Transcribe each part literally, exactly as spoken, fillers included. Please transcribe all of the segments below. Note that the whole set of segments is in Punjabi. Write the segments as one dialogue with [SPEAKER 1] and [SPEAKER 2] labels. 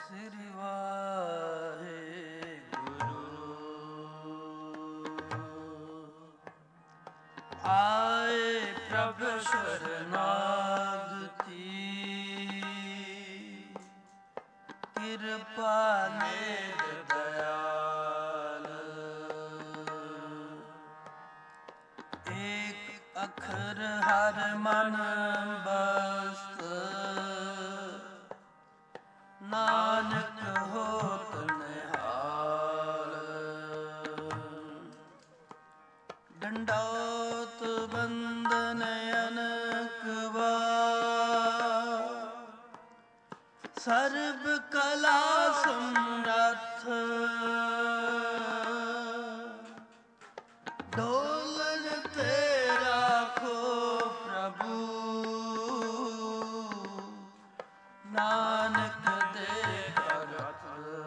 [SPEAKER 1] ਸ੍ਰੀ ਵਾਹਿਗੁਰੂ। ਆਏ ਪ੍ਰਭ ਸ਼ਰਨਾਗਤੀ, ਕਿਰਪਾ ਨਿਧ ਦਇਆਲ। ਏਕ ਅਖਰ ਹਰ ਮਨ ਬਸਤ, ਨਾਨਕ ਹੋਤ ਨਿਹਾਲ। ਡੰਡੌਤ ਬੰਦਨ ਅਨਕ ਵਾਰ, ਸਰਬ ਕਲਾ ਸਮਰੱਥ। ਡੋਲਨ ਤੇ ਰਾਖੋ ਪ੍ਰਭੂ, ਨਾਨਕ ਦੇ ਭਗਤ।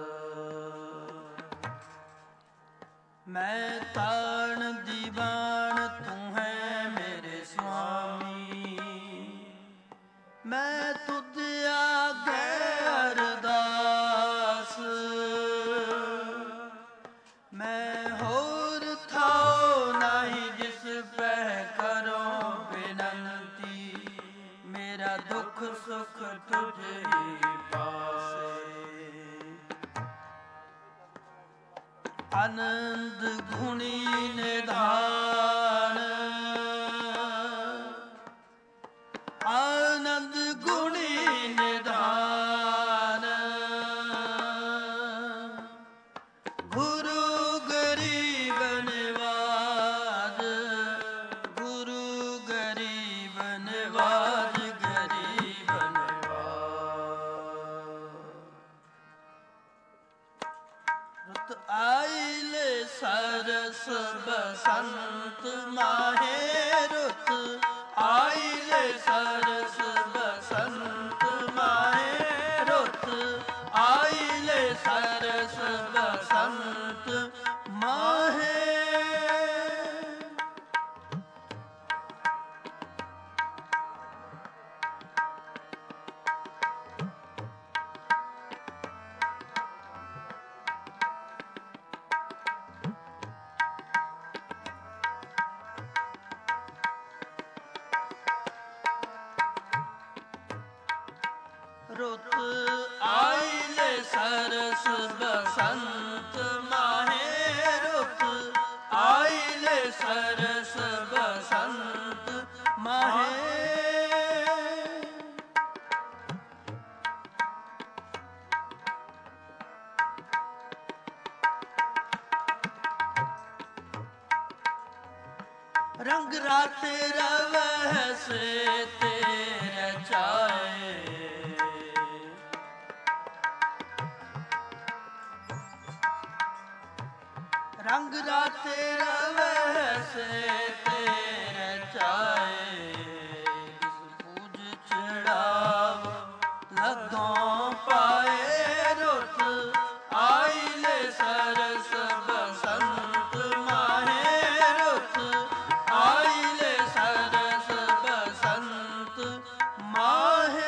[SPEAKER 1] ਮੈਂ ਤਾਣ ਦੀਵਾਨ ਤੂੰ ਹੈ ਮੇਰੇ ਸੁਆਮੀ, ਮੈਂ ਤੁਧ ਆਗੇ ਅਰਦਾਸ। ਮੈਂ ਹੋਰ ਥਾਉ ਨਹੀਂ ਜਿਸ ਪੈ ਕਰੋ ਬੇਨੰਤੀ, ਮੇਰਾ ਦੁੱਖ ਸੁਖ ਤੁਝ ਹੀ ਪਾਸੇ। ਆਨੰਦ ਗੁਣੀ ਨਿਧਾਨ, ਆਨੰਦ ਗੁਣੀ ਨਿਧਾਨ। ਗੁਰੂ ਗਰੀਬ ਨਿਵਾਜ, ਗੁਰੂ ਗਰੀਬ ਨਿਵਾਜ, ਗਰੀਬ ਨਿਵਾਜ। ਰੁੱਤ ਆਇਲੇ ਸਰਸ ਬਸੰਤ ਮਾਹੇ, ਰੁੱਤ ਆਇਲੇ ਸਰਸ ਬਸੰਤ ਮਾਹੇ, ਰੁੱਤ ਆਇਲੇ ਸਰਸ ਬਸੰਤ ਮਾਹੇ। ਰੁੱਤ ਆਇਲੇ ਸਰਸ ਬਸੰਤ ਮਾਹੇ, ਰੁੱਤ ਆਇਲੇ ਸਰਸ ਬਸੰਤ ਮਾਹੇ। ਰੰਗ ਰਾਤੇ ਰਵਹਿ ਸੇ ਤੇਰੇ ਚਾਏ, ਰੰਗ ਰਾਤੇ ਰਵਹਿ ਸੇ ਤੇਰੇ ਚਾਏ। ਕਿਸ ਪੂਜ ਚੜਾਵ ਲੱਗੋਂ ਪਾਏ, ਰੁੱਤ ਆਇਲੇ ਸਰਸ ਬਸੰਤ ਮਾਹੇ, ਰੁੱਤ ਆਇਲੇ ਸਰਸ ਬਸੰਤ ਮਾਹੇ।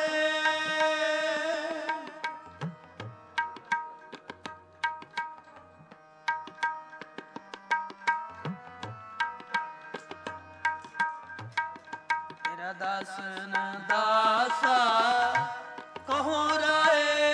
[SPEAKER 1] ਤੇਰਾ ਦਾਸਨ ਦਾਸਾ ਕਹੋ ਰਾਏ,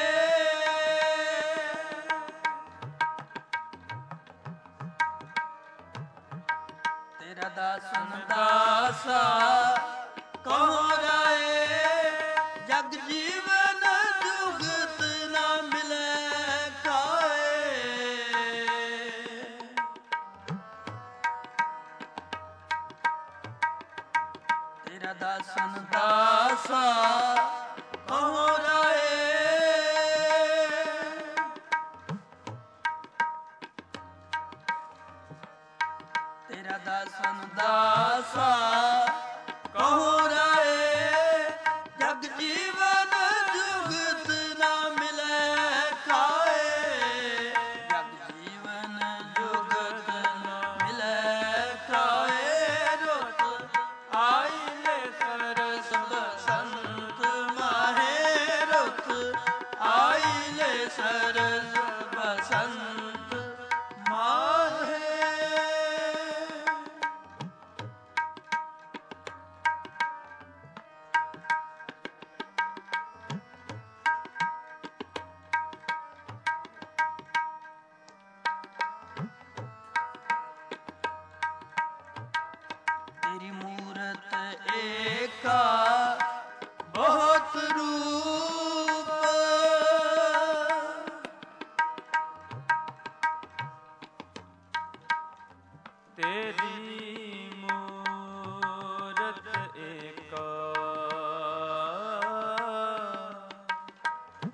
[SPEAKER 1] ਤੇਰਾ ਦਾਸਨ ਦਾਸਾ ਕਹੋ ਰਾਏ। ਜਗ ਜੀਵਨ ਜੁਗਤ ਨਾ ਮਿਲੇ ਖਾਏ, ਤੇਰਾ ਦਾਸਨ ਦਾਸਾ ਕਹੋ ਰਾਏ। ਤੇਰਾ ਦਾਸਨ ਦਾਸਾ ਕਹੋ ਰਾਏ। ਜਗ ਜੀਵਨ ਜੁਗਤ ਨਾ ਮਿਲੇ ਖਾਏ, ਜਗ ਜੀਵਨ ਜੁਗਤ ਨਾ ਮਿਲੇ ਖਾਏ। ਰੁੱਤ ਆਇਲੇ ਸਰਸ ਬਸੰਤ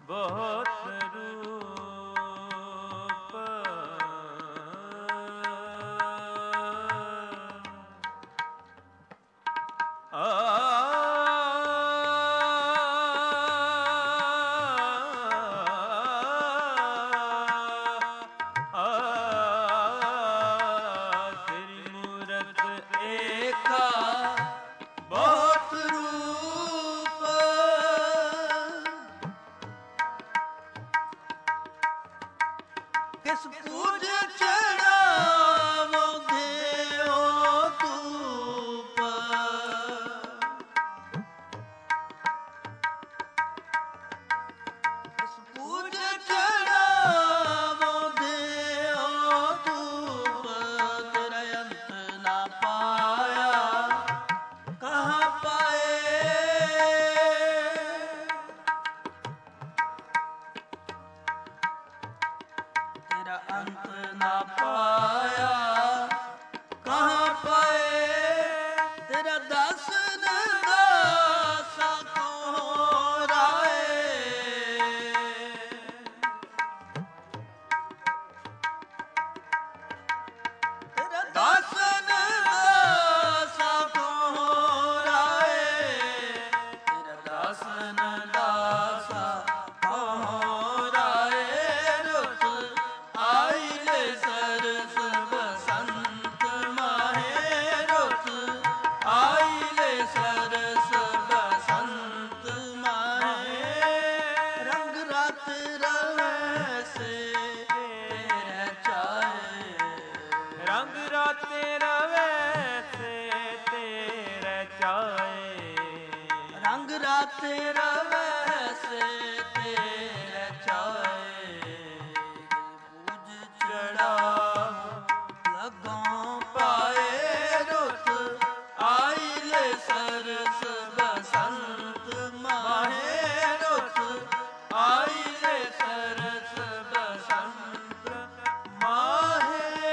[SPEAKER 2] ਬਹੁਤ ਰੂਪ
[SPEAKER 1] ਕਿਸ ਪੂਜ ਚੜਾਵੋ ਦੇਓ ਧੂਪ ਕਿਸ ਪੂਜ ਚੜਾਵੋ ਦੇਓ ਧੂਪ ਤੇਰਾ ਅੰਤ ਨਾ ਪਾਇਆ ਕਹਾਂ ਪਾਏ ਅੰਤ ਨਾ ਪਾਇਆ ਕਹਾਂ ਪਾਏ ਤੇਰਾ ਦਾਸਨ ਦਾਸਾ ਕੋ ਰਾਏ ਤੇਰਾ ਦਾਸਨ ਦਾਸਾ ਕੋ ਰਾਏ ਤੇਰਾ ਦਾਸਨ ਦਾਸਾ ਕੋ ਰਾਏ ਰੁੱਤ ਆਈਲੇ ਸਰਸ ਬਸੰਤ ਮਾਹੇ ਰੁੱਤ ਆਈਲੇ ਸਰਸ ਬਸੰਤ ਮਾਹੇ ਰੰਗ ਰਾਤ ਰਵੇ ਸੇ ਤੇਰੇ ਚਾਏ
[SPEAKER 2] ਰੰਗ ਰਾਤ ਰਵੇ ਸੇ ਤੇਰੇ ਚਾਏ
[SPEAKER 1] ਰੰਗ ਰਾਤ ਰਵੇ ਸੇ ਤੇਰੇ ਚਾਏ ਲੱਗੋਂ ਪਾਏ ਰੁੱਤ ਆਈਲੇ ਸਰਸ ਬਸੰਤ ਮਾਹੇ ਰੁੱਤ ਆਈਲੇ ਸਰਸ ਬਸੰਤ ਮਾਹੇ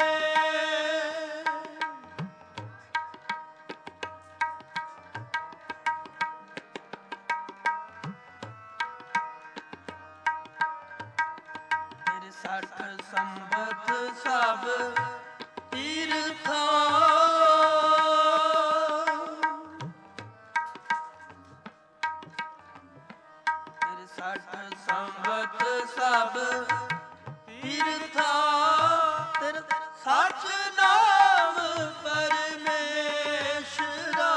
[SPEAKER 1] ਤੇਰੇ ਸੱਠ ਸੰਬਤ ਸਭ ਤੀਰਥਾਂ ਤੇਰੇ ਸੱਠ ਸੰਬਤ ਸਭ ਤੀਰਥਾਂ ਤੇਰੇ ਸੱਚ ਨਾਮ ਪਰਮੇਸ਼ਰਾ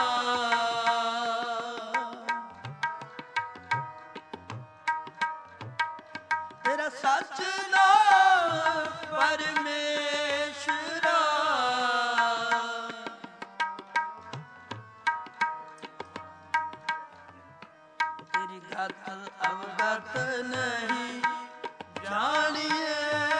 [SPEAKER 1] ਤੇਰਾ ਸੱਚ ਨਾਮ ਪਰਮੇਸ਼ਰਾ ਤੇਰੀ ਗਤ ਅਵਗਤ ਨਹੀਂ ਜਾਣੀਏ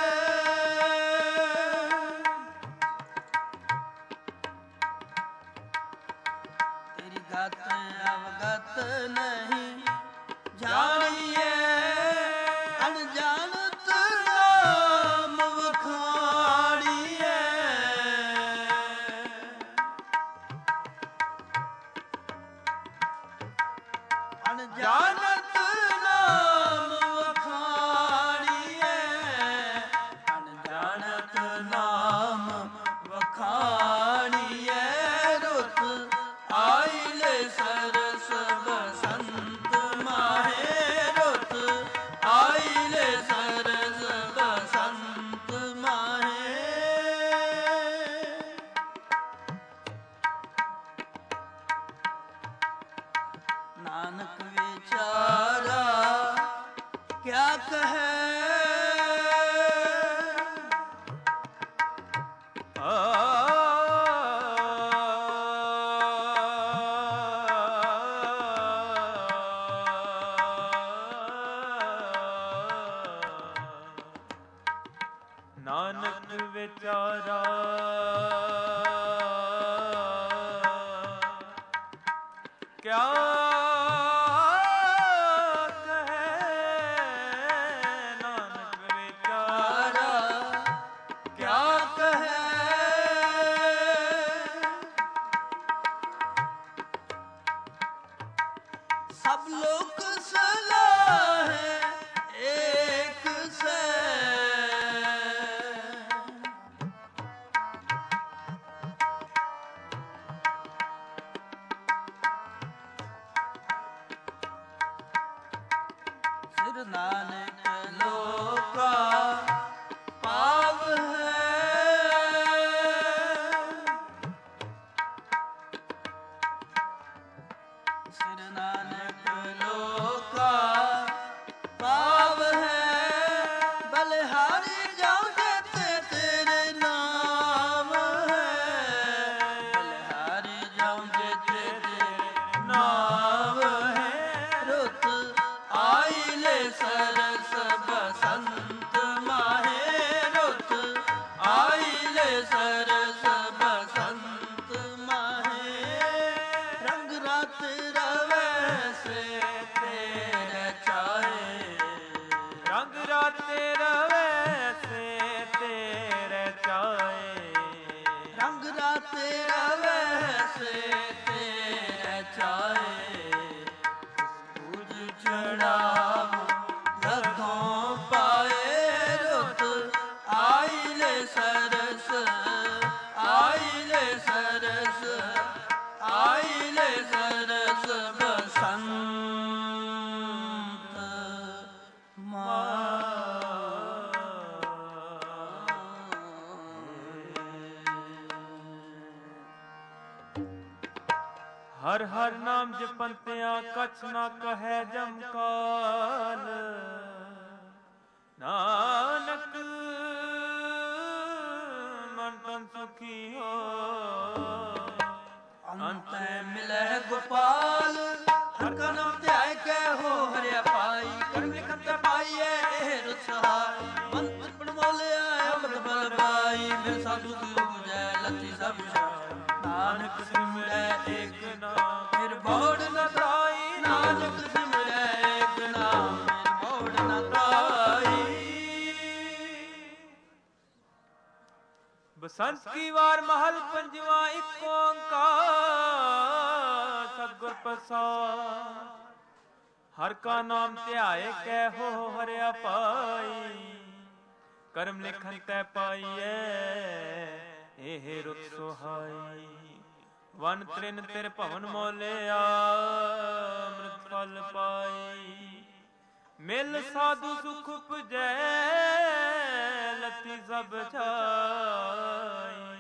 [SPEAKER 1] ਤੇਰੀ ਗਤ ਅਵਗਤ ਨਹੀਂ ਜਾਣੀਏ ਅਣਜਾਣਤ ਨਾਮ ਵਖਾਣੀਏ ਅਣਜਾਣਤ ਨਾਮ ਵਖਾਣੀਏ ਅਣਜਾਣਤ ਨਾਮ ਵਖਾਣੀਏ ਰੁੱਤ ਆਈਲੇ ਸਰਸ ਬਸੰਤ ਮਾਹੇ ਰੁੱਤ ਆਈਲੇ ਸਰਸ ਬਸੰਤ ਮਾਹੇ ਨਾਨਕ ਵਿਚਾਰਾ ਕਿਆ ਕਹੈ
[SPEAKER 2] ਨਾਨਕ ਵਿਚਾਰਾ ਕਿਆ ਕਹੈ
[SPEAKER 1] ਸਿਰ ਨਾਨਕ ਲੋਕਾ ਪਾਵ ਹੈ। ਸਿਰ ਨਾਨਕ ਲੋਕਾ ਪਾਵ ਹੈ। ਬਲਿਹਾਰੀ ਜਾਉ ਜਿਤ ਤੇਰੇ ਨਾਮ ਹੈ। ਬਲਿਹਾਰੀ ਜਾਉ ਜਿਤ ਤੇਰੇ ਨਾਮ ਹੈ। ਰੁੱਤ ਆਈ ਲੈ ਸਰਸ ਬਸੰਤ ਮਾਹੇ। ਰੁੱਤ ਆਈ ਲੈ ਸਰਸ ਬਸੰਤ ਮਾਹੇ। ਰੰਗ ਰਾਤ ਰਵੈ ਸੇ ਤੇਰੇ ਚਾਹੇ।
[SPEAKER 2] ਰੰਗ ਰਾਤੇ ਰਵੈ ਸੇ ਤੇਰੇ ਚਾਏ।
[SPEAKER 1] ਰੰਗ ਰਾਤੇ ਰਵੈ ਸੇ ਤੇਰੇ ਚਾਹੇ। ਸੂਝ ਚੜਾਵ ਲਗੋਂ ਪਾਏ। ਰੁੱਤ ਆਈ ਲੈ ਸਰਸ ਆਈ ਲੈ ਸਰਸ ਆਈ ਲੈ ਸਰਸ ਬਸੰਤ
[SPEAKER 2] ਹਰ ਹਰ ਨਾਮ ਜਪੰਤਿਆ ਕਛ ਨਾ ਕਹੈ ਜਮਕਾਲ। ਨਾਨਕ ਮਨ ਤਨ ਸੁਖੀ ਹੋ।
[SPEAKER 1] ਅੰਤ ਮਿਲੈ ਗੋਪਾਲ। ਹਰ ਕਾ ਨਾਮ ਧਿਆਇ ਕੈ ਹੋ ਹਰਿਆ ਪਾਈ। ਕਰਮ ਲਿਖਤ ਪਾਈਐ ਇਹ ਰੁਤ ਸਹਾਈ। ਮੰਤ ਪੜ ਬੋਲਿਆ ਅੰਮ੍ਰਿਤ ਬਲ ਪਾਈ। ਫਿਰ ਸਾਧੂ ਕੀ ਉਪਜੈ ਲੱਥੀ ਸਭ ਛਾਈ। ਨਾਨਕ ਸਿਮਰੈ ਏਕ ਨਾਮ ਫਿਰ ਬੋੜ ਨ ਤਾਈ। ਨਾਨਕ ਸਿਮਰੈ ਏਕ ਨਾਮ ਫਿਰ ਬੋੜ ਨ ਤਾਈ।
[SPEAKER 2] ਬਸੰਤ ਕੀ ਵਾਰ ਮਹਲ ਪੰਜਵਾ ਇੱਕ ਓੰਕਾਰ ਸਤਿਗੁਰ ਪ੍ਰਸਾਦਿ। ਹਰ ਕਾ ਨਾਮ ਧਿਆਏ ਕੈ ਹੋ ਹਰਿਆ ਪਾਈ। ਕਰਮ ਲਿਖਨ ਤੈ ਪਾਈਐ ਇਹ ਰੁਤ ਸੁਹਾਈ। ਵਨ ਤ੍ਰਿਨ ਤਿਰ ਭਵਨ ਮੋਲਿਆ ਅੰਮ੍ਰਿਤ ਫਲ ਪਾਈ। ਮਿਲ ਸਾਧੂ ਸੁਖ ਉਪਜੈ ਲੱਥੀ ਸਭ ਛਾਈ।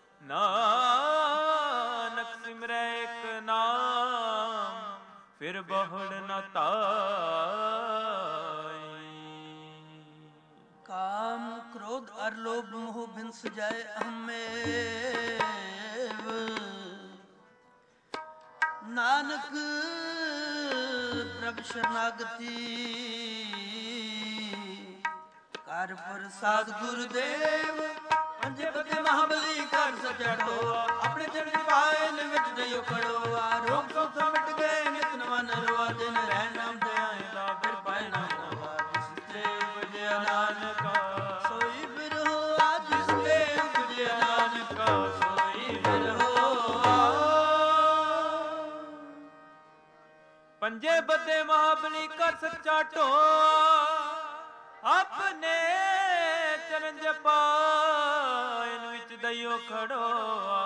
[SPEAKER 2] ਨਾਨਕ ਸਿਮਰੈ ਇੱਕ ਨਾਮ ਫਿਰ ਬਹੁੜ ਨ ਤਾਈ।
[SPEAKER 1] ਕਾਮ ਕ੍ਰੋਧ ਅਰ ਲੋਭ ਮੋਹ ਬਿਨਸ ਜਾਏ ਹਮੇਵ। ਨਾਨਕ ਪ੍ਰਭ ਸ਼ਰਨਾਗਤੀ। ਕਰ ਪ੍ਰਸਾਦ ਗੁਰਦੇਵ। ਪੰਜੇ ਬਤੇ ਮਹਾਬਲੀ ਕਰ ਸਚਿਆ ਟੋਆ। ਆਪਣੇ ਚਰਨ ਪਾਏ ਨਿਵਿਤ ਦਇਓ ਖੜੋਆ। ਰੋਗ ਸੋਗ ਸਭ ਮਿਟ ਗਏ ਨਿਤ ਨਵਾ ਨਰਵਾ। ਦਿਨ ਰਹਿ ਨਾਮ ਧਿਆਏ ਦਾ ਫਿਰ ਪਾਏ ਨਾਮ ਨਵਾ। ਜਿਸ ਤੇ ਉਪਜਿਆ ਨਾਨਕਾ ਸੋਈ ਫਿਰ ਹੋਆ। ਜਿਸ ਤੇ ਉਪਜਿਆ ਨਾਨਕਾ ਸੋਈ ਫਿਰ ਹੋਆ।
[SPEAKER 2] ਪੰਜੇ ਬੱਦੇ ਮਹਾਬਲੀ ਕਰ ਸੱਚਾ ਢੋਆ। ਆਪਣੇ ਚਰਨ ਜਪਾਇਨ ਵਿੱਚ ਦਇਓ ਖੜੋਆ।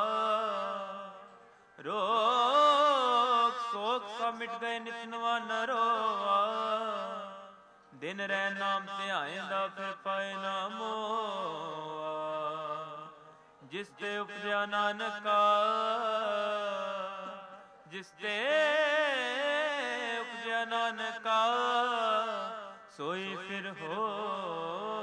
[SPEAKER 2] ਰੋਗ ਸੋਗ ਸਭ ਮਿਟ ਗਏ ਨਿਤ ਨਵਾ ਨਰੋਆ। ਦਿਨ ਰਹਿ ਨਾਮ ਧਿਆਇਂਦਾ ਫਿਰ ਪਾਏ ਨਾ ਮੋਆ। ਜਿਸ ਤੇ ਉਪਜਿਆ ਨਾਨਕਾ ਜਿਸ ਤੇ ਉਪਜਿਆ ਨਾਨਕਾ ਸੋਈ ਫਿਰ ਹੋ।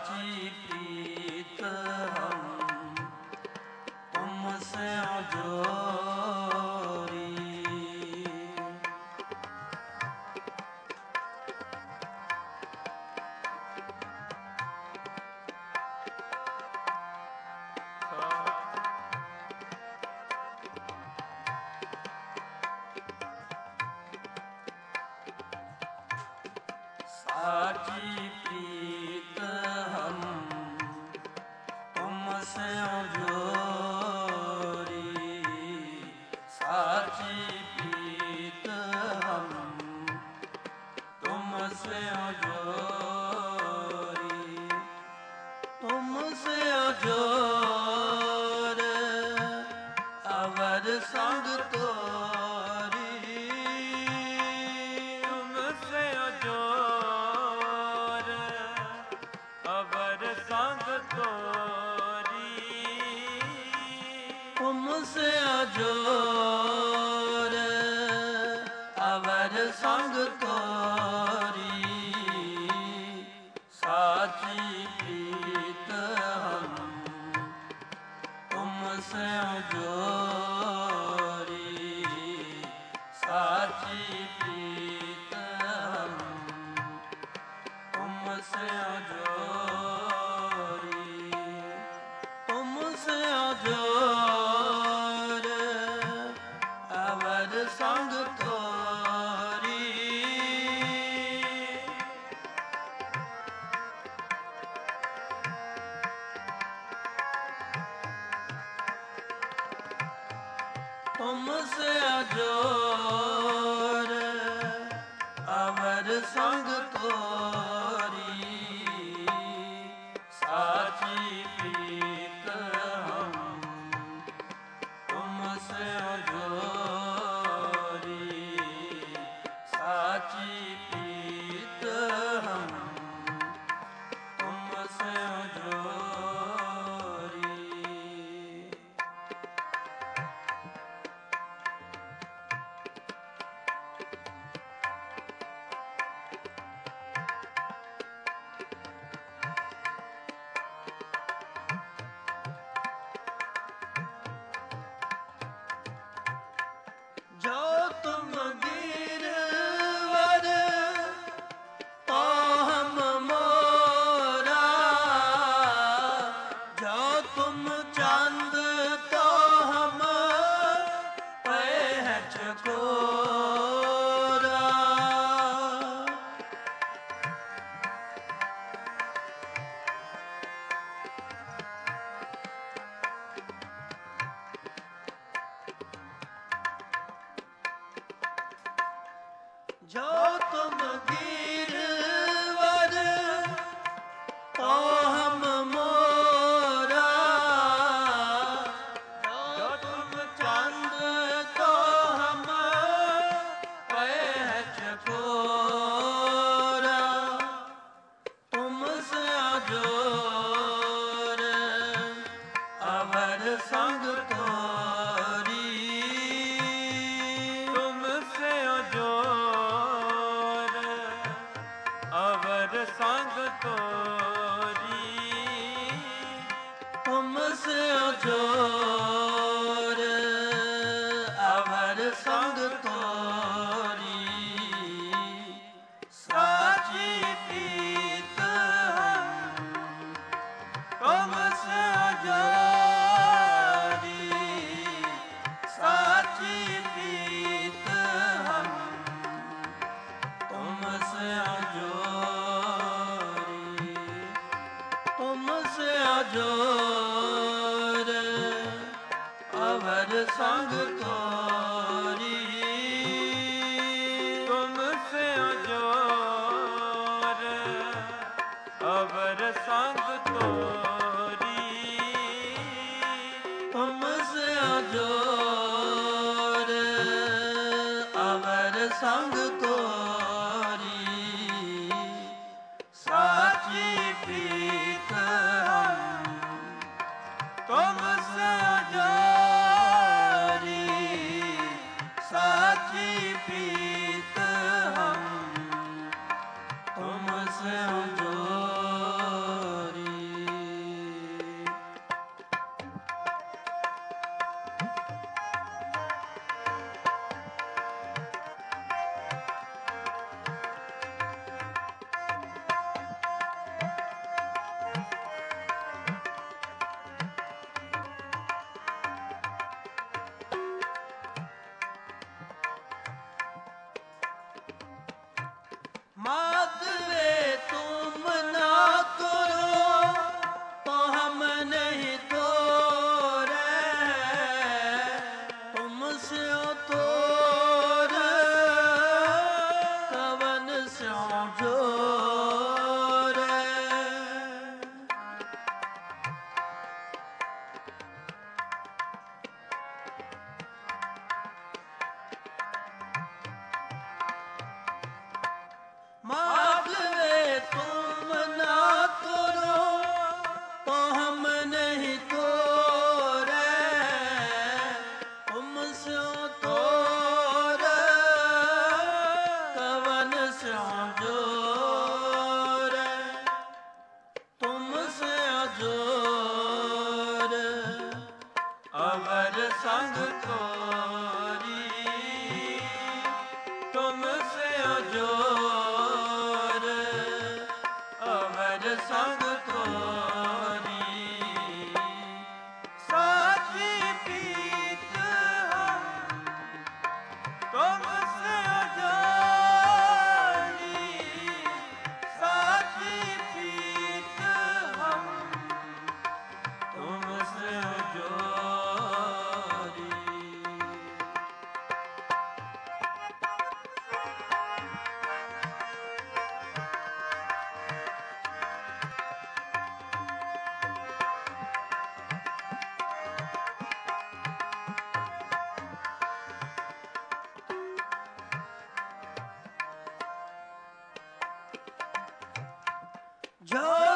[SPEAKER 1] साची प्रीत हम तुमसे जोरी। साची प्रीत हम तुमसे जोरी। साची प्रीत हम तुमसे जोरी। तुमसे जोर अवर संग तोरी।
[SPEAKER 2] तुमसे जोर अवर संग तोरी।
[SPEAKER 1] तुमसे जोर अवर संग तोरी। साची प्रीत हम तुमसे जोरी। साची प्रीत हम तुमसे जोरी। तुमसे जोर अवर संग तोरी। तुमसे जोर अवर संग तोरी। साची प्रीत हम तुमसे जोरी। साची प्रीत हम तुमसे जोरी। जो तुम गिरवर तो हम मोरा। जो तुम चांद तो हम पे है चकोरा। जो तुम गिरवर तो हम मोरा। जो तुम चांद तो हम पे है चकोरा। तुमसे जोर अवर संग तोरी।
[SPEAKER 2] तुमसे जोर अवर संग तोरी।
[SPEAKER 1] तुमसे जोर अवर संग तोरी। साची प्रीत हम तुमसे जोरी। साची प्रीत हम तुमसे जोरी। तुमसे जोर अवर संग तोरी।
[SPEAKER 2] तुमसे जोर अवर संग तोरी।
[SPEAKER 1] तुमसे जोर अवर संग तोरी। साची प्रीत हम तुमसे जोरी। साची प्रीत हम तुमसे जोरी।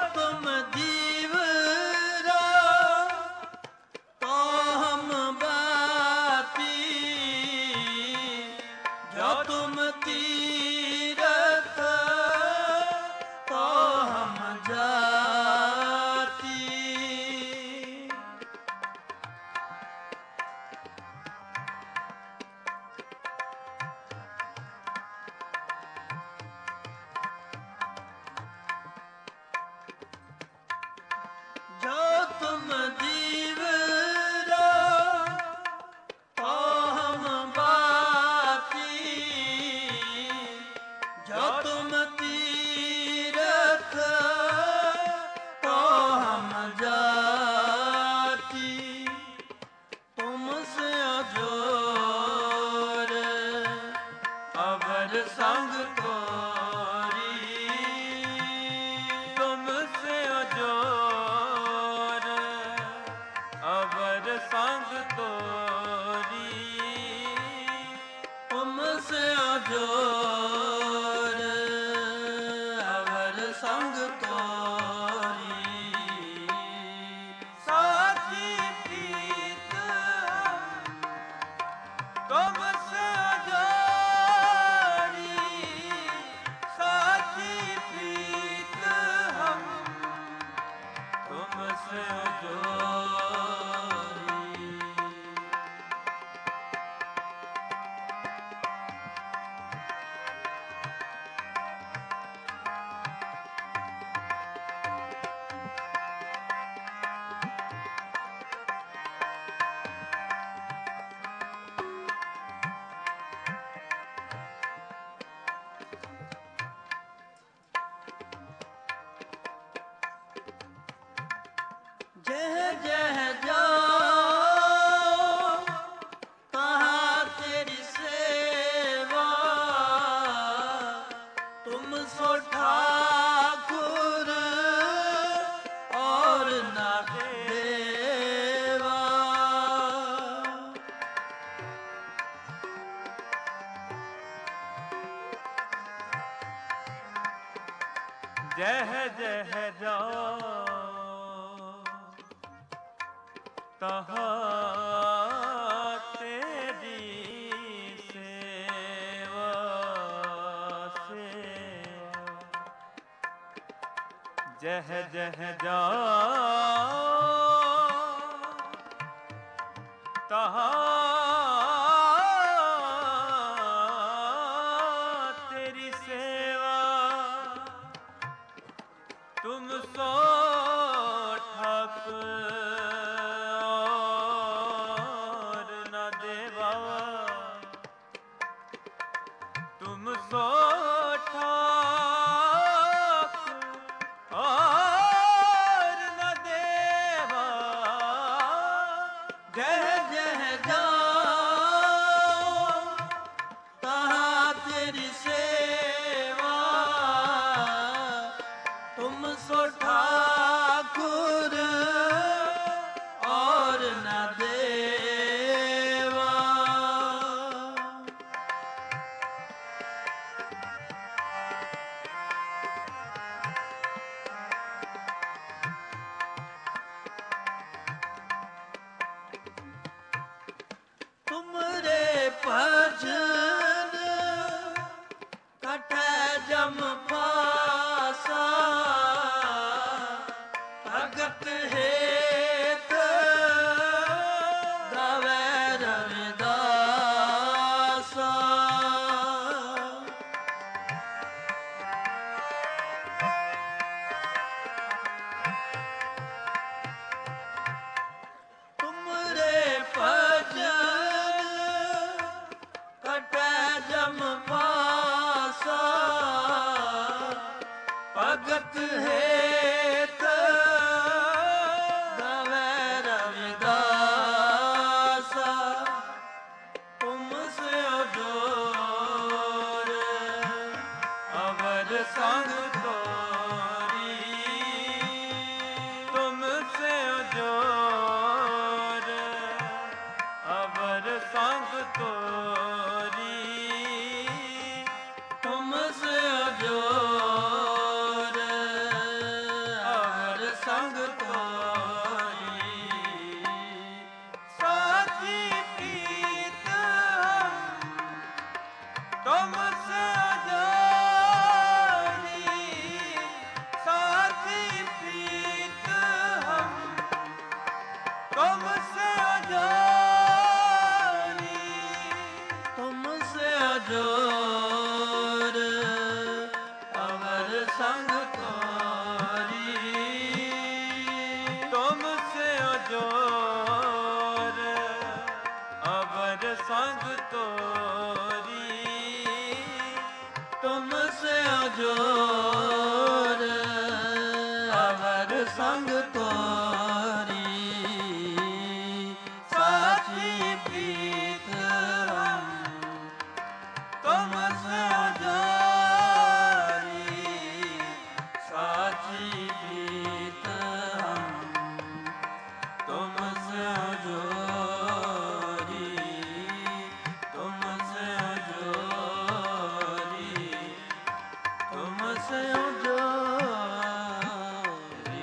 [SPEAKER 1] तुम दीवरा तो हम बाती, जो तुम तीरथ तो हम जाती। जो तुम दीवरा तो हम बाती, जो तुम तीरथ तो हम जाती। तुमसे अजोर अवर संग तोरी,
[SPEAKER 2] तुमसे अजोर अवर संग तोरी,
[SPEAKER 1] तुमसे अजोर अवर संग तोरी।
[SPEAKER 2] साथी प्रीत तुमसे अजोरी, साथी प्रीत हम तुमसे अजोरी।
[SPEAKER 1] जह जह जाओ कहाँ तेरी सेवा, तुम सो ठाकुर और ना देवा।
[SPEAKER 2] जह जह जाओ तहाँ तेरी सेवा से, जह जह जाओ तहाँ तेरी सेवा, तुम सो ठाकुर और न देवा, तुम सो ठाकुर और न देवा।
[SPEAKER 1] जह जह जाओ तहाँ तेरी सेवा, तुम सो ठाकुर और न देवा। तुमरे भजन कट जम पासा, भगत हेत गावे रविदासा। तुमरे भजन कट जम पासा, भगत हेत ਸੰਗ ਤੋਰੀ
[SPEAKER 2] ਸਾਚੀ ਪ੍ਰੀਤ ਹਮ ਤੁਮਸੇ ਅਜੋਰੀ ਸਾਚੀ ਪ੍ਰੀਤ ਹਮ ਤੁਮਸੇ ਅਜੋਰੀ
[SPEAKER 1] ਤੁਮਸੇ ਅਜੋਰ ਅਵਰ ਸੰਗ ਤੋਰੀ
[SPEAKER 2] ਤੁਮਸੇ ਅਜੋਰ ਅਵਰ ਸੰਗ ਤੋਰੀ
[SPEAKER 1] ਤੁਮਸੇ ਅਜੋਰ ਅਵਰ ਸੰਗ ਤੋਰੀ ਸਾਚੀ ਪ੍ਰੀਤ ਹਮ ਤੁਮਸੇ ਅਜੋਰੀ ਸਾਚੀ ਪ੍ਰੀਤ ਹਮ ਤੁਮਸੇ ਅਜੋਰੀ ਤੁਮਸੇ ਅਜੋਰੀ ਤੁਮਸੇ ਅਜੋਰੀ।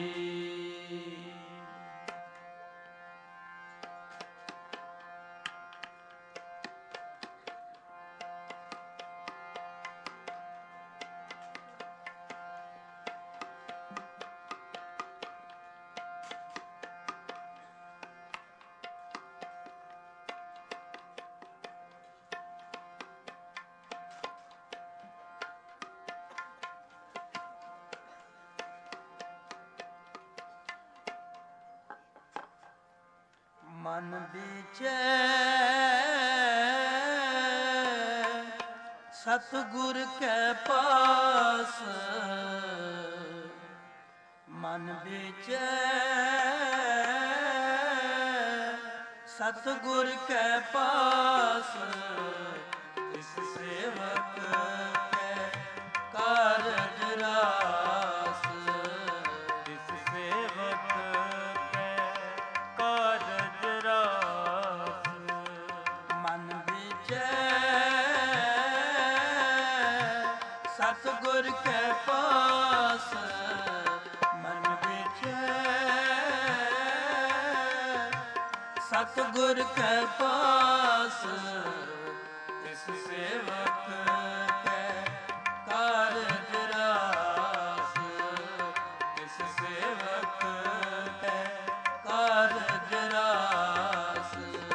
[SPEAKER 1] ਮਨ ਵਿਚੈ ਸਤਿਗੁਰ ਕੈ ਪਾਸ ਮਨ ਵਿਚੈ ਸਤਿਗੁਰ ਕੈ ਪਾਸ ਇਸ ਸੇਵਕ ਕੈ ਕਾਰਜ ਰਾਸ
[SPEAKER 2] ਇਸ ਸੇਵਕ ਕੈ ਕਾਰਜ ਰਾਸ
[SPEAKER 1] ਮਨ ਵਿਚੈ ਸਤਿਗੁਰ ਕੈ ਪਾਸ ਮਨ ਵਿਚੈ ਸਤਿਗੁਰ ਕੈ ਪਾਸ ਇਸ ਸੇਵਕ ਕੈ ਕਾਰਜ ਰਾਸ ਇਸ ਸੇਵਕ ਕੈ ਕਾਰਜ ਰਾਸ।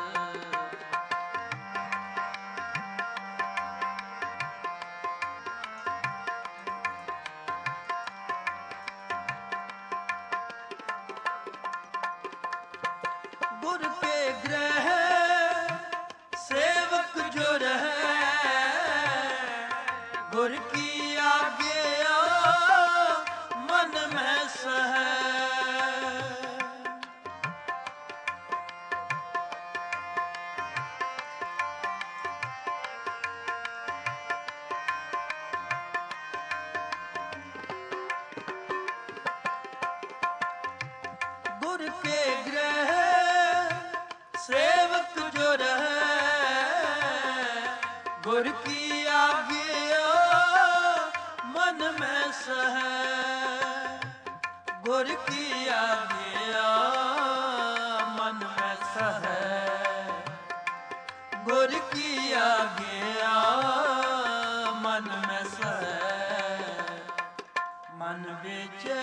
[SPEAKER 1] गुर के ग्रह सेवक जो रहे गुर की आज्ञा मन में सहे गुर के ग्रह सेवक जो रहे गुर की आज्ञा मन में सहे गुर की आज्ञा मन में सहे गुर की आज्ञा मन में सहे मन विचै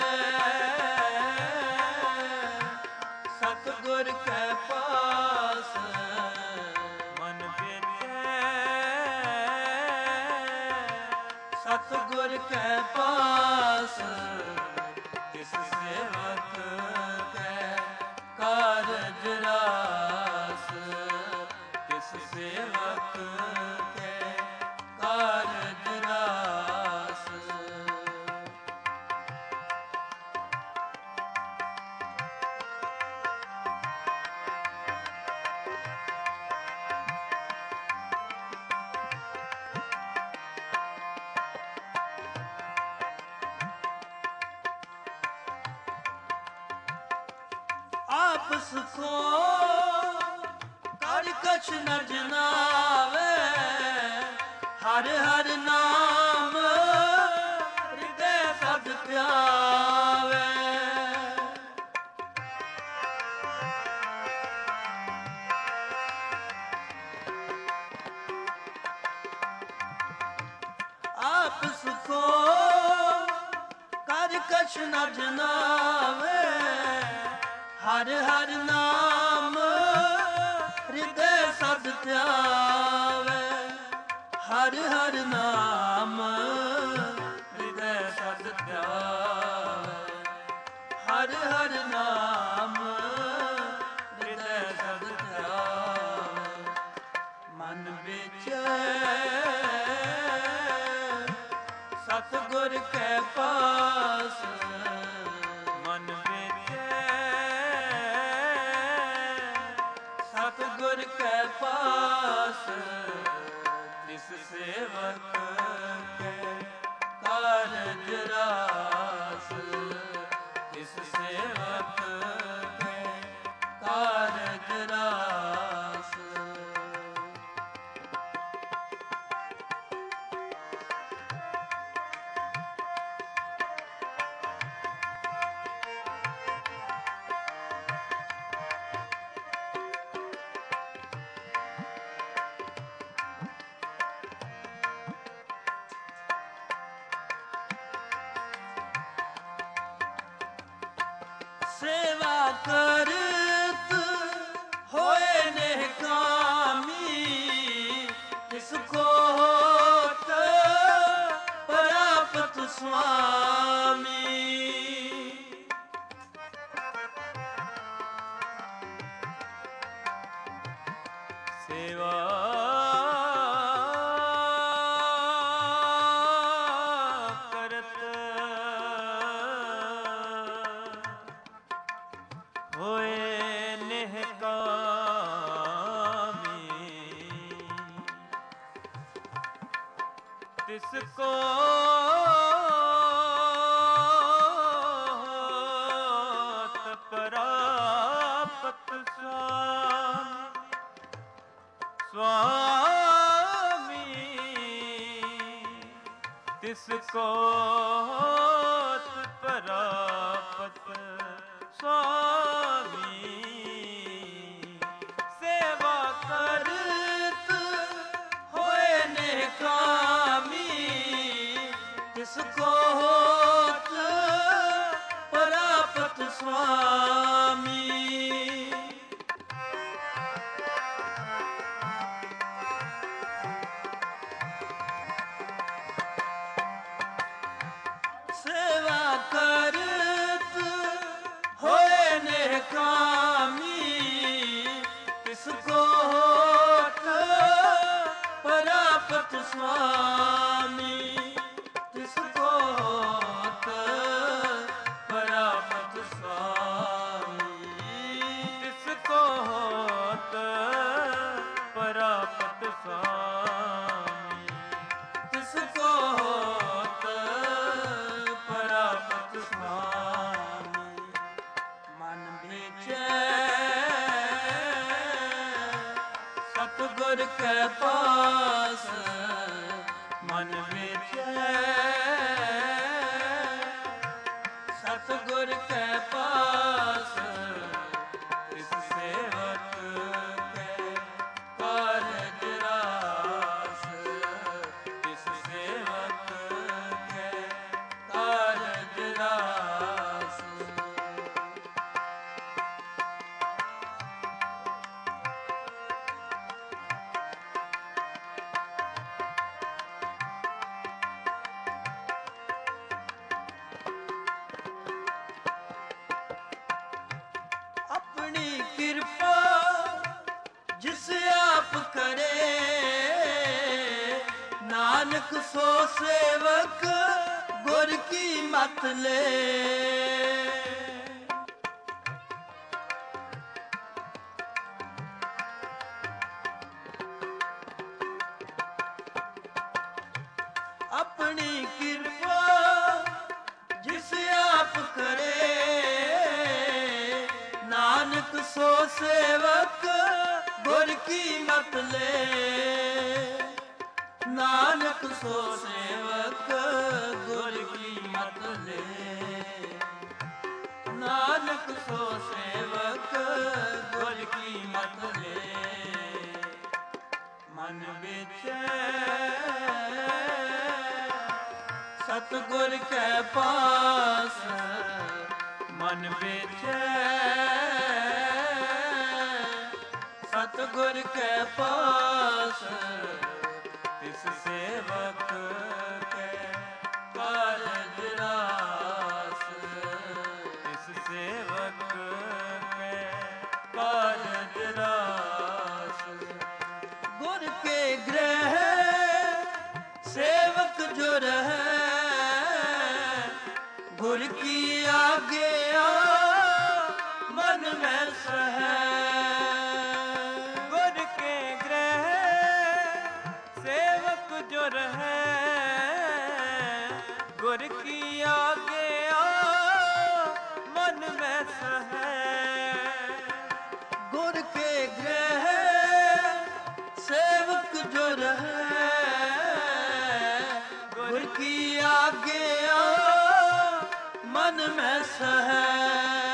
[SPEAKER 1] सतगुर के पास
[SPEAKER 2] ਮਨ ਵਿਚੈ
[SPEAKER 1] सतगुर के पास इस सेवक के कारज रास इस सेवक के कारज रास। आपस को कर कछ न जनावे हर हर नाम हृदय सद प्यावे ਜਨਾਵੇ, ਹਰ ਹਰ ਨਾਮ ਹਿਰਦੈ ਸਦ ਧਿਆਵੇ, ਹਰ ਹਰ ਨਾਮ ਹਿਰਦੈ ਸਦ ਧਿਆਵੇ, ਹਰ ਹਰ ਨਾਮ ਹਿਰਦੈ ਸਦ ਧਿਆਵੇ। ਮਨ ਵਿੱਚ ਸਤਿਗੁਰ ਕੈ ਪਾਸ,
[SPEAKER 2] ਮਨ ਵਿੱਚ
[SPEAKER 1] ਸਤਿਗੁਰ ਕੈ ਪਾਸ, ਤਿਸ ਸੇਵਕ ਕੈ ਕਾਰਜ ਰਾਸ, ਤਿਸ ਸੇਵਕ ਕੈ ਕਾਰਜ ਰਾਸ। ਸੇਵਾ ਕਰਤ ਹੋਏ ਨਿਹਕਾਮੀ, ਤਿਸ ਕੋ ਹੋਤ ਪ੍ਰਾਪਤ ਸੁਆਮੀ।
[SPEAKER 2] ਸੇਵਾ ਕਰਤ ਹੋਏ ਨਿਹਕਾਮੀ, ਤਿਸ ਕੋ ਹੋਤ ਪ੍ਰਾਪਤ ਸੁਆਮੀ। ਸੁਆਮੀ ਤਿਸ ਕੋ ਹੋਤ ਪ੍ਰਾਪਤ ਸੁਆਮੀ।
[SPEAKER 1] ਸੇਵਾ ਕਰਤ ਹੋਏ ਨਿਹਕਾਮੀ, ਤਿਸ ਕੋ ਹੋਤ ਪ੍ਰਾਪਤ ਸੁਆਮੀ। ਸੇਵਾ ਕਰਤ ਹੋਏ ਨਿਹਕਾਮੀ, ਤਿਸ ਕੋ ਹੋਤ ਪ੍ਰਾਪਤ ਸੁਆਮੀ, ਤਿਸ ਕੋ ਹੋਤ ਪ੍ਰਾਪਤ ਸੁਆਮੀ,
[SPEAKER 2] ਤਿਸ ਕੋ ਹੋਤ ਪ੍ਰਾਪਤ ਸੁਆਮੀ।
[SPEAKER 1] ਤਿਸ ਕੋ ਹੋਤ ਪ੍ਰਾਪਤ ਸੁਆਮੀ। ਮਨ ਵਿੱਚ ਸਤਿਗੁਰ ਕੈ ਪਾਸ, ਮਨ ਵਿੱਚ ਸਤਿਗੁਰ ਕੈ ਪਾਸ, ਤਿਸ ਸੇਵਕ ਕੈ ਕਾਰਜ ਰਾਸ, ਤਿਸ ਸੇਵਕ ਕੈ ਕਾਰਜ ਰਾਸ। ਆਪਣੀ ਕਿਰਪਾ ਜਿਸ ਆਪ ਕਰੇ, ਨਾਨਕ ਸੋ ਸੇਵਕ ਗੁਰ ਕੀ ਮਤ ਲੈ। ਆਪਣੀ ਕਿਰਪਾ ਜਿਸ ਆਪ ਕਰੇ, ਨਾਨਕ ਸੋ ਸੇਵਕ ਗੁਰ ਕੀ ਮਤ ਲੈ। ਨਾਨਕ ਸੋ ਸੇਵਕ ਗੁਰ ਕੀ ਮਤ ਲੈ, ਨਾਨਕ ਸੋ ਸੇਵਕ ਗੁਰ ਕੀ ਮਤ ਲੈ। ਮਨ ਵਿੱਚ ਸਤਿਗੁਰ ਕੈ ਪਾਸ
[SPEAKER 2] ਮਨ ਵੇਚੈ
[SPEAKER 1] ਸਤਿਗੁਰ ਕੈ ਪਾਸ
[SPEAKER 2] ਤਿਸ ਸੇਵਕ ਕੈ
[SPEAKER 1] ਕਾਰਜ ਰਾਸ
[SPEAKER 2] ਤਿਸ ਸੇਵਕ ਕੈ
[SPEAKER 1] ਕਾਰਜ ਰਾਸ ਗੁਰ ਕੇ ਗ੍ਰਹਿ ਸੇਵਕ ਜੋ ਰਹੈ ਗੁਰ ਕੀ ਆਗਿਆ ਮਨ ਮੈਂ ਸਹੈ
[SPEAKER 2] ਗੁਰ ਕੇ ਗ੍ਰਹਿ ਸੇਵਕ ਜੋ ਰਹੈ ਗੁਰ ਕੀ ਆਗਿਆ ਮਨ ਮੈਂ ਸਹੈ
[SPEAKER 1] ਗੁਰ ਕੇ ਗ੍ਰਹਿ ਸੇਵਕ ਜੋ ਰਹੈ ਗੁਰ ਕੀ ਆਗਿਆ ਮਨ ਮੈਂ ਸਹੈ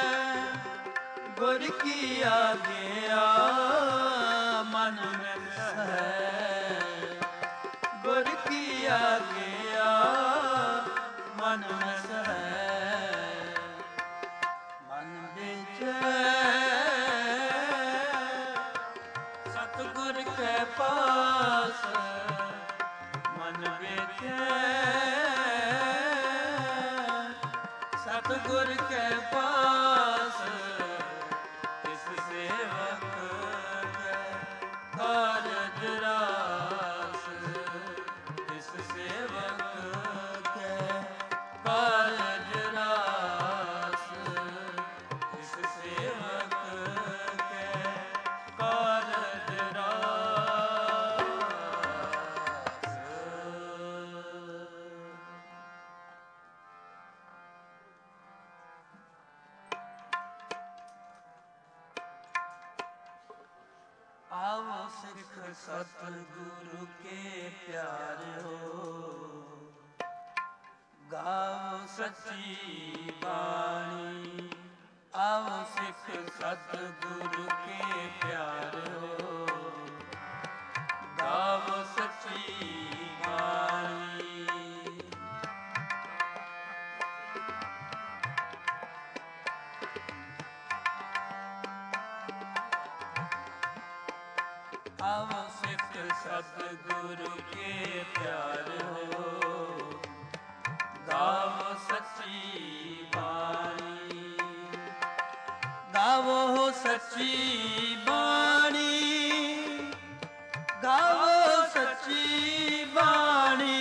[SPEAKER 1] ਗੁਰ ਕੀ ਆਗਿਆ ਮਨ ਮੈਂ ਸਹੈ ਗੁਰ ਕੀ ਆਗਿਆ ਮਨ ਮੈਂ ਸਹੈ ਮਨ ਵਿਚੈ ਸਤਿਗੁਰ ਕੈ ਪਾਸ ਮਨ ਵੇਚੈ ਸਤਿਗੁਰ ਕੈ ਪਾਸ ਤਿਸ ਸੇਵਕ ਕੈ ਕਾਰਜ ਰਾਸ ਤਿਸ ਸੇਵਕ ਕੈ ਕਾਰਜ ਰਾਸ ਤਿਸ ਸੇਵਕ ਕੈ ਕਾਰਜ ਰਾਸ ਆਵੋ ਸਿੱਖ ਸਤਿਗੁਰੂ ਕੇ ਪਿਆਰਿਓ ਗਾਵੋ ਸੱਚੀ ਬਾਣੀ ਆਵੋ ਸਿੱਖ ਸਤਿਗੁਰੂ ਕੇ ਪਿਆਰਿਓ ਗਾਵੋ ਸੱਚੀ ਬਾਣੀ ਆਵੋ ਸਿੱਖ ਸਤਿਗੁਰੂ ਕੇ ਪਿਆਰਿਓ ਗਾਵੋ ਸੱਚੀ ਬਾਣੀ ਗਾਵੋ ਸੱਚੀ ਬਾਣੀ ਗਾਵੋ ਸੱਚੀ ਬਾਣੀ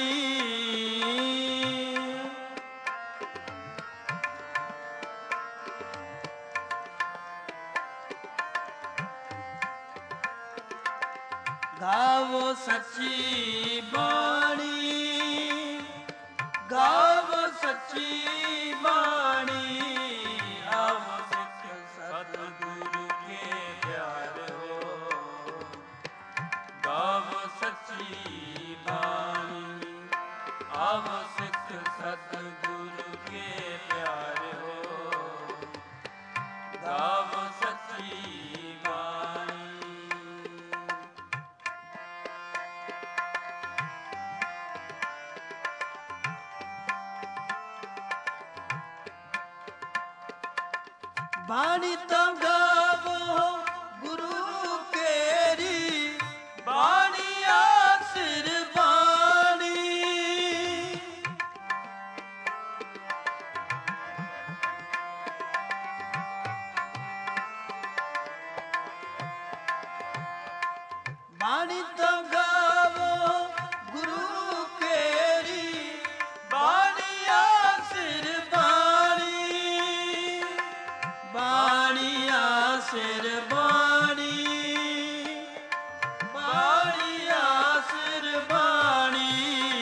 [SPEAKER 1] ਗਾਵੋ ਸੱਚੀ ਬਾਣੀ ਗਾਵੋ ਸੱਚੀ ਬਾਣੀ ਆਵੋ ਸਿੱਖ ਸਤਿਗੁਰੂ ਕੇ ਪਿਆਰਿਓ ਗਾਵੋ ਸੱਚੀ ਬਾਣੀ ਆਵੋ ਸਿੱਖ ਸਤਿਗੁਰੂ ਕੇ ਪਿਆਰਿਓ ਗਾਵੋ ਸੱਚੀ ਬਾਣੀ ਬਾਣੀ ਤਾਂ ਗਾਵੋ ਗੁਰੂ ਕੇਰੀ ਬਾਣੀ ਆਸਿਰ ਬਾਣੀ ਬਾਣੀ ਤਾਂ ਗਾਵੋ ਗੁਰੂ ਕੇਰੀ ਬਾਣੀ ਆਸਿਰ ਬਾਣੀ ਬਾਣੀ ਆਸਿਰ ਬਾਣੀ ਬਾਣੀ ਆਸਿਰ ਬਾਣੀ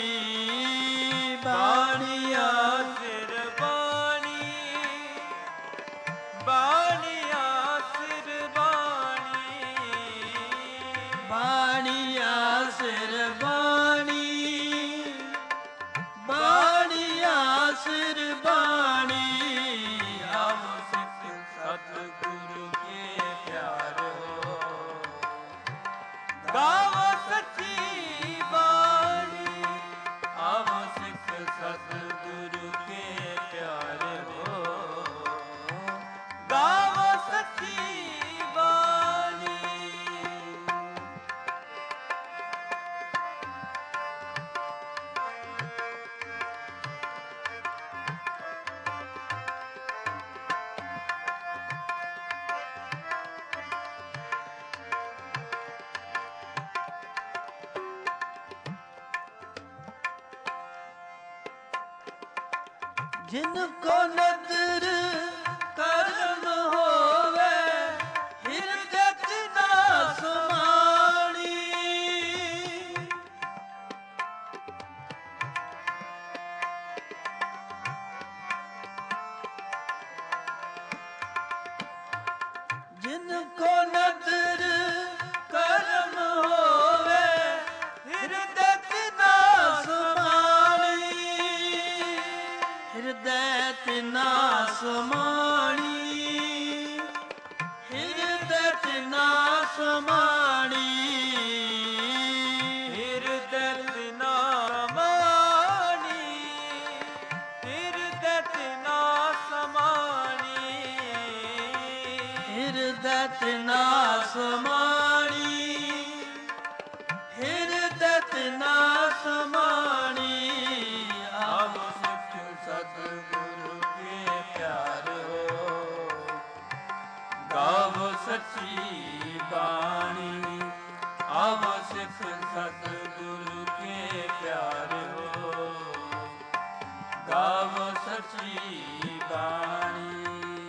[SPEAKER 1] ਬਾਣੀ ਆਸਿਰ
[SPEAKER 2] ਬਾਣੀ ਬਾਣੀ ਆਸਿਰ ਬਾਣੀ
[SPEAKER 1] ਬਾਣੀ ਆਸਿਰ ਬਾਣੀ ਬਾਣੀ ਆਸਿਰ ਬਾਣੀ ਆਵੋ ਸਿੱਖ ਸਤਿਗੁਰੂ ਕੇ ਪਿਆਰੇ ਜਿਨ ਕੋ ਨਦਰ ਕਰਮ ਹੋਵੇ ਹਿਰਦੈ ਤਿਨਾ ਸਮਾਣੀ। ਜਿਨ ਕੋ ਨਦਰ ਕਰਮ ਹੋਵੇ ਹਿਰਦੈ ਤਿਨਾ ਸਮਾਣੀ। ਹਿਰਦੈ ਤਿਨਾ ਸਮਾਣੀ। ਹਿਰਦੈ ਤਿਨਾ ਸਮਾਣੀ।
[SPEAKER 2] ਹਿਰਦੈ ਤਿਨਾ ਸਮਾਣੀ। ਹਿਰਦੈ ਤਿਨਾ ਸਮਾਣੀ।
[SPEAKER 1] ਹਿਰਦੈ ਤਿਨਾ ਸਮਾਣੀ। ਹਿਰਦੈ ਤਿਨਾ ਸਮਾਣੀ। ਆਵੋ ਸਿੱਖ ਸਤਿਗੁਰੂ ਕੇ ਪਿਆਰਿਓ ਗਾਵੋ ਸੱਚੀ ਬਾਣੀ। ਆਵੋ ਸਿੱਖ ਸਤਿਗੁਰੂ ਕੇ ਪਿਆਰਿਓ ਗਾਵੋ ਸੱਚੀ ਬਾਣੀ।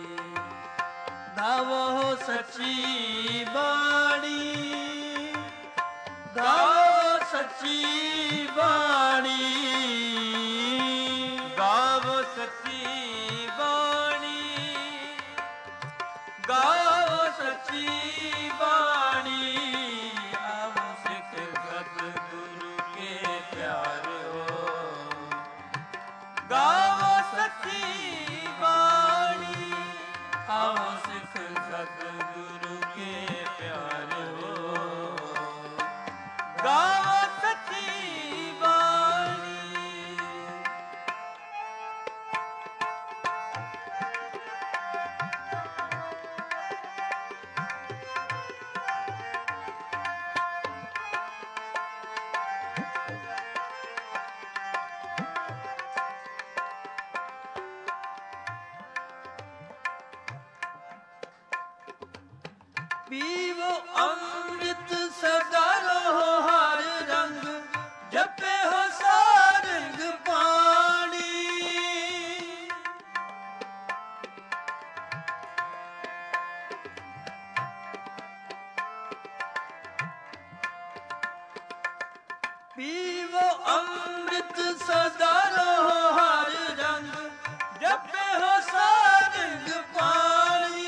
[SPEAKER 1] ਗਾਵੋ ਸੱਚੀ ਬਾਣੀ। ਗਾਵੋ ਸੱਚੀ ਬਾਣੀ।
[SPEAKER 2] ਗਾਵੋ ਸੱਚੀ ਬਾਣੀ। ਗਾਵੋ
[SPEAKER 1] ਸੱਚੀ ਬਾਣੀ। ਆਵੋ ਸਿੱਖ ਸਤਿਗੁਰੂ ਕੇ ਪਿਆਰਿਓ
[SPEAKER 2] ਗਾਵੋ ਸੱਚੀ ਬਾਣੀ।
[SPEAKER 1] ਆਵੋ ਸਿੱਖ ਸਤਿਗੁਰੂ ਕੇ ਪਿਆਰਿਓ
[SPEAKER 2] ਗਾਵੋ ਸੱਚੀ ਬਾਣੀ।
[SPEAKER 1] ਪੀਵੋ ਅੰਮ੍ਰਿਤ ਸਦਾ ਰਹੋ ਹਰ ਰੰਗ ਜਪੇ ਹੋ ਸਾਰੰਗ ਪਾਣੀ। ਪੀਵੋ ਅੰਮ੍ਰਿਤ ਸਦਾ ਰਹੋ ਹਰ ਰੰਗ ਜਪੇ ਹੋ ਸਾਰੰਗ ਪਾਣੀ।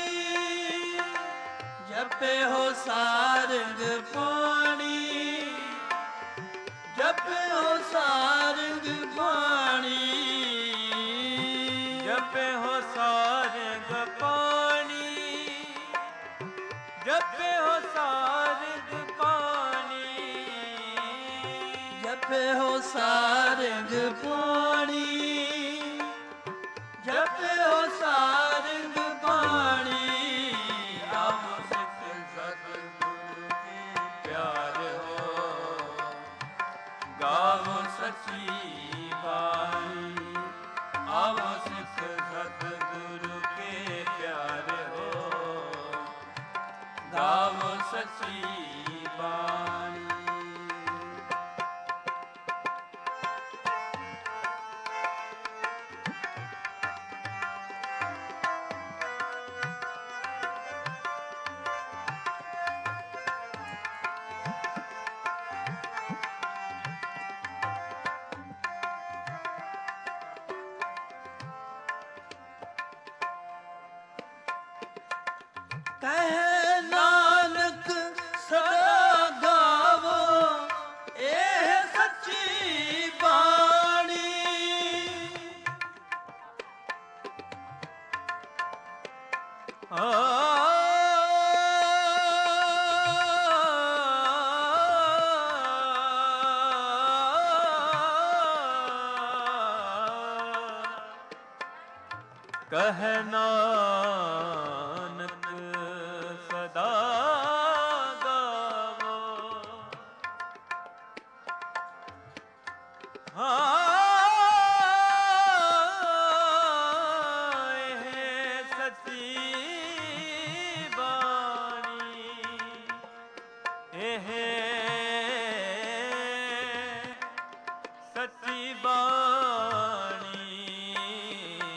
[SPEAKER 1] ਜਪੇ ਹੋ ਸਾਰੰਗ ਪਾਣੀ। ਜਪੇ ਹੋ ਸਾਰੰਗ ਪਾਣੀ।
[SPEAKER 2] ਜਪੇ ਹੋ ਸਾਰੰਗ ਪਾਣੀ। ਜਪੇ ਹੋ ਸਾਰੰਗ ਪਾਣੀ।
[SPEAKER 1] ਜਪੇ ਹੋ ਸਾਰੰਗ ਪਾਣੀ। ਜਪੇ ਹੋ ਸਾਰੰਗ ਪਾਣੀ। ਆਵੋ ਸਿੱਖ ਸਤਿਗੁਰੂ ਕੇ ਪਿਆਰਿਓ ਗਾਵੋ ਸੱਚੀ ਬਾਣੀ। ਆਵੋ ਸਿੱਖ ਸਤਿਗੁਰੂ ਕੇ ਪਿਆਰਿਓ ਗਾਵੋ ਸੱਚੀ ਬਾਣੀ। ਕਹਿ ਨਾਨਕ ਸਦਾ ਗਾਵੋ ਇਹ ਸੱਚੀ ਬਾਣੀ।
[SPEAKER 2] ਆ ਕਹਿ ਨਾਨਕ ਸਦਾ ਗਾਵੋ ਹਾਏ ਸੱਚੀ ਬਾਣੀ। ਇਹ ਸੱਚੀ ਬਾਣੀ।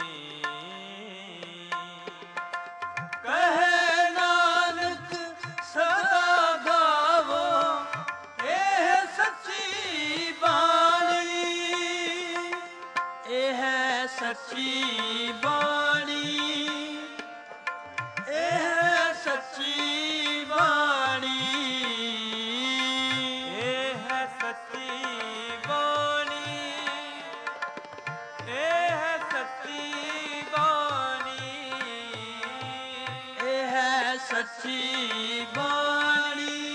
[SPEAKER 1] ਸੱਚੀ ਬਾਣੀ,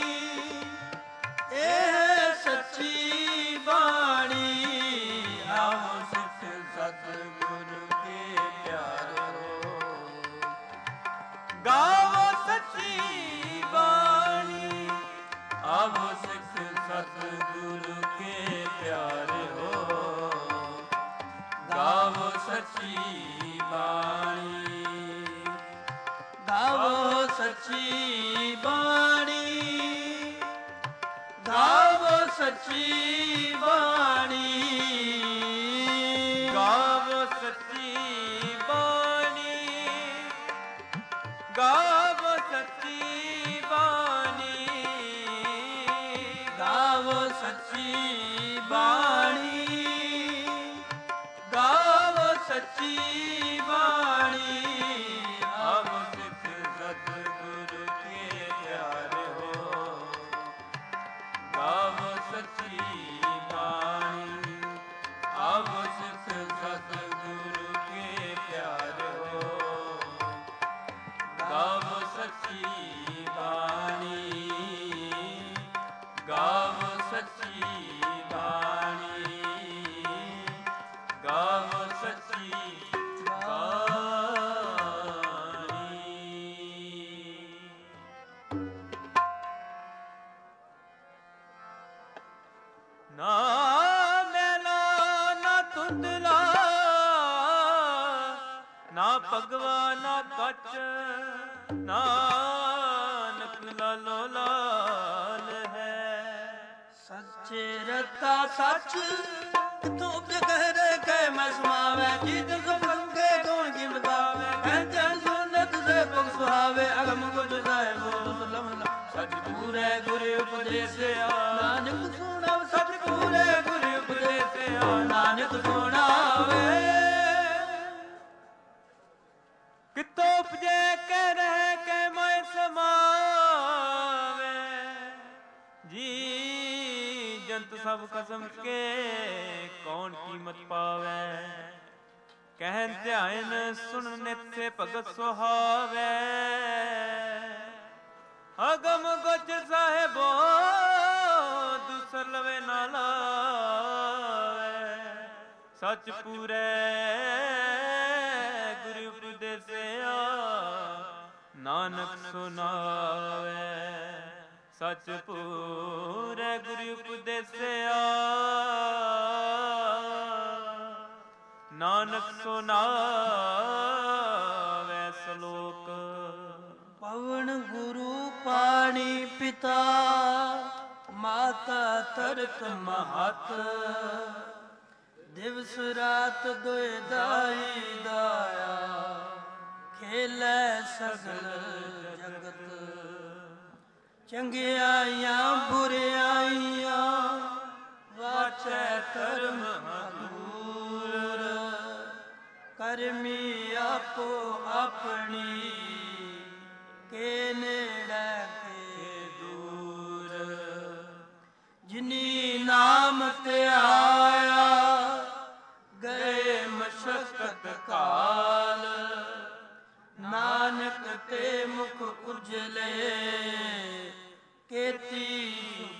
[SPEAKER 1] ਇਹ ਸੱਚੀ ਬਾਣੀ, ਆਵੋ ਸਿੱਖ ਸਤਿਗੁਰੂ ਕੇ ਪਿਆਰੋ,
[SPEAKER 2] ਗਾਵੋ ਸੱਚੀ ਬਾਣੀ,
[SPEAKER 1] ਆਵੋ ਸਿੱਖ ਸਤਿਗੁਰੂ ਕੇ ਪਿਆਰੇ ਹੋ, ਗਾਵੋ ਸੱਚੀ ਬਾਣੀ, ਗਾਵੋ ਸੱਚੀ ਬਾਣੀ, ਗਾਵੋ ਸੱਚੀ ਬਾਣੀ,
[SPEAKER 2] ਗਾਵੋ ਸੱਚੀ ਬਾਣੀ, ਗਾਵੋ ਸੱਚੀ ਬਾਣੀ,
[SPEAKER 1] ਗਾਵੋ ਸੱਚੀ ਬਾਣੀ, ਗਾਵੋ ਸੱਚੀ ਬਾਣੀ, ਆਵੋ ਸਿੱਖ ਸਤਿਗੁਰੂ ਕੇ ਪਿਆਰੇ ਹੋ, ਗਾਵੋ ਸੱਚੀ ਬਾਣੀ, ਆਵੋ ਸਿੱਖ ਸਤਿਗੁਰੂ ਕੇ ਪਿਆਰੇ ਹੋ, ਗਾਵੋ ਸੱਚੀ ਬਾਣੀ, ਗਾਵੋ ਸੱਚੀ ਬਾਣੀ, ਗਾਵੋ ਸੱਚੀ ਬਾਣੀ।
[SPEAKER 2] ਨਾ ਮੈਲਾ ਨਾ ਧੁੰਦਲਾ, ਨਾ ਭਗਵਾ ਨਾ ਕੱਚ, ਨਾਨਕ ਲਾਲੋ ਲਾਲ ਹੈ।
[SPEAKER 1] ਸੱਚੇ ਰਤਾ ਸੱਚ ਕਿਥੋਂ ਉਪਜ ਕਹਿ ਰੇ ਕਹਿ ਮੈਂ ਸਮਾਵੇ, ਜੀ ਦਿਲ ਸੰਗੇ ਕੌਣ ਕੀ ਬਤਾਵੇ, ਕਹਿੰਦੇ ਸੁਨਤ ਸੇ ਭਗ ਸੁਹਾਵੇ, ਅਗਮ ਗੁਜ ਸਾਹਿਬ ਸੁਲਮ ਸਚ ਪੂਰੇ ਗੁਰ ਉਪਦੇਸਿਆ, ਨਾਨਕ ਸੁਣਾ ਸਚ ਪੂਰੇ ਗੁਰ ਉਪਦੇਸਿਆ, ਨਾਨਕ ਸੁਣਾਵੇ।
[SPEAKER 2] ਕਿਤੋਂ ਉਪਜੇ ਕਹਿ ਰਹਿ ਕੇ ਮੈਂ ਸਮਾਵੇ, ਜੀ ਜੰਤ ਸਭ ਕਸਮ ਕੇ ਕੌਣ ਕੀਮਤ ਪਾਵੇ, ਕਹਿਨ ਧਿਆਨ ਸੁਣ ਨਿਤ ਸੇ ਭਗਤ ਸੁਹਾਵੇ, ਅਗਮ ਗੁਜ ਸਾਹਿਬੋ ਦੁਸਰ ਲਵੇ ਨਾ ਲਾਵੇ, ਸਚ ਪੂਰੇ ਗੁਰੂ ਉਪਦੇਸਿਆ, ਨਾਨਕ ਸੁਨਾਵੇ, ਸਚ ਪੂਰੇ ਗੁਰੂ ਉਪਦੇਸਿਆ, ਨਾਨਕ ਸੁਨਾਵੇ। ਸ਼ਲੋਕ
[SPEAKER 1] ਪਵਨ ਗੁਰੂ ਪਾਣੀ ਪਿਤਾ, ਮਾਤਾ ਤਰਤ ਮਹਤ, ਦਿਵਸ ਰਾਤ ਦੁਇ ਦਾਈ ਦਾਇਆ, ਖੇਲੇ ਸਗਲ ਜਗਤ, ਚੰਗਿਆਈਆਂ ਬੁਰਿਆਈਆਂ, ਵਾਚੈ ਧਰਮ ਹਦੂਰ, ਕਰਮੀ ਆਪੋ ਆਪਣੀ, ਕੇ ਨੇੜੇ ਕੇ ਦੂਰ, ਜਿਨੀ ਨਾਮ ਤੇ ਆਇਆ, ਗਏ ਮਸ਼ਕਤ ਕਾਲ, ਨਾਨਕ ਤੇ ਮੁਖ ਉਜਲੇ, ਕੇਤੀ